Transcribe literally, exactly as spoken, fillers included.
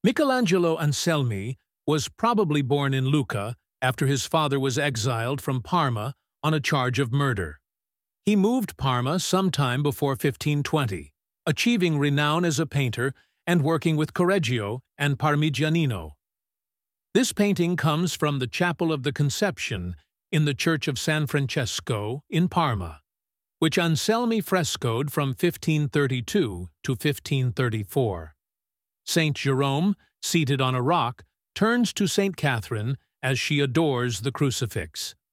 Michelangelo Anselmi was probably born in Lucca after his father was exiled from Parma on a charge of murder. He moved Parma sometime before fifteen twenty, achieving renown as a painter and working with Correggio and Parmigianino. This painting comes from the Chapel of the Conception in the Church of San Francesco in Parma, which Anselmi frescoed from fifteen thirty-two to fifteen thirty-four. Saint Jerome, seated on a rock, turns to Saint Catherine as she adores the crucifix.